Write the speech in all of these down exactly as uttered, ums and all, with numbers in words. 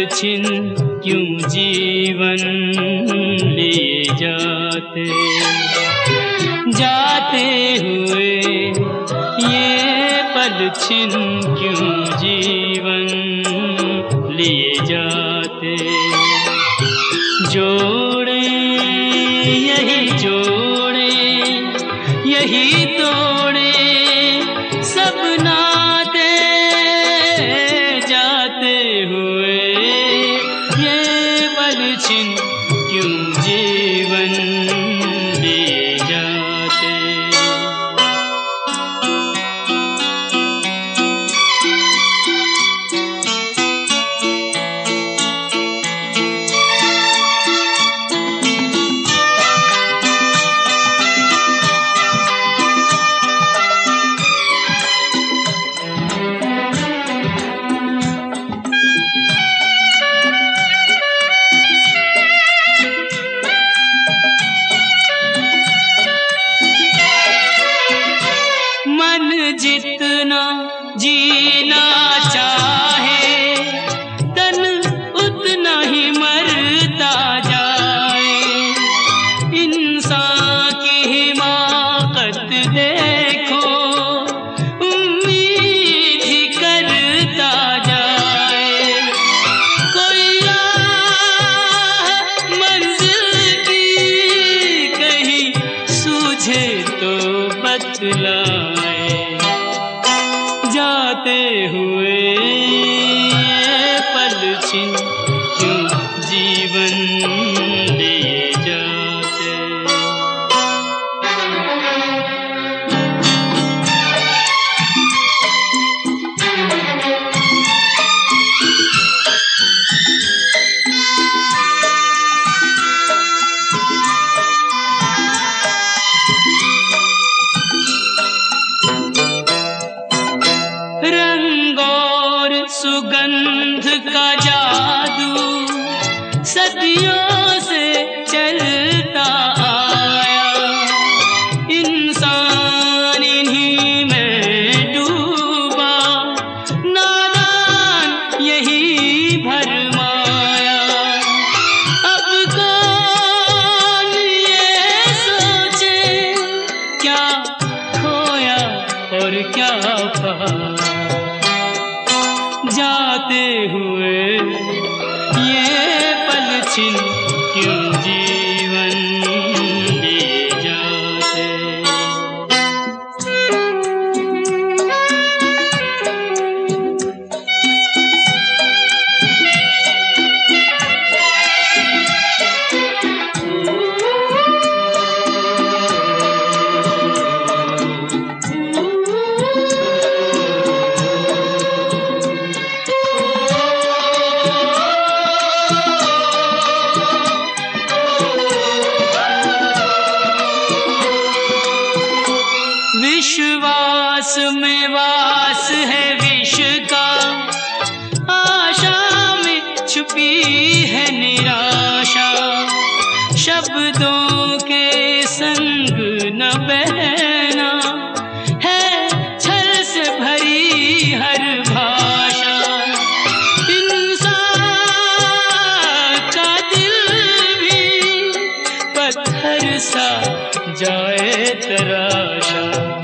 छिन क्यों जीवन लिए जाते, जाते हुए ये पल छिन क्यों जीवन लिए जाते। जोड़े यही जोड़े यही तोड़े सब नाते, जाते हुए ये पल छिन क्यों जीवन लिए जाते। जितना जीना चाहे तन उतना ही मरता जाए। इंसान की हिमाकत देखो उम्मीद ही करता जाए। कोई राह मंजिल की कहीं सूझे तो बतलाए, जाते हुए ये पल छिन क्यों जीवन लिए जाते। रंग और सुगंध का जादू सदियों से चलता आया। इंसान इन्हीं में डूबा, नादान यही भरमाया। अब कौन ये सोचे क्या खोया और क्या पाया। जाते हुए ये पल छिन क्यों जीवन लिए जाते। विश्वास में वास है विष का, आशा में छुपी है निराशा। शब्दों के संग न बहना है छल से भरी हर भाषा। इंसान का दिल भी पत्थर सा जाए तराशा।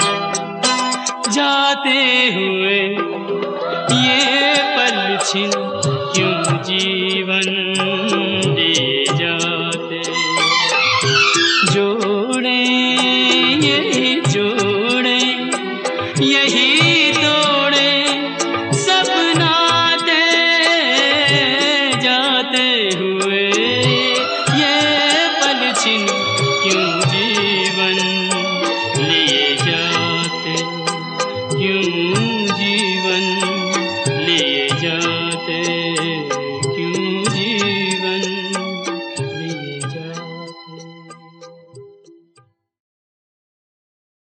जाते हुए ये पल छिन क्यों जीवन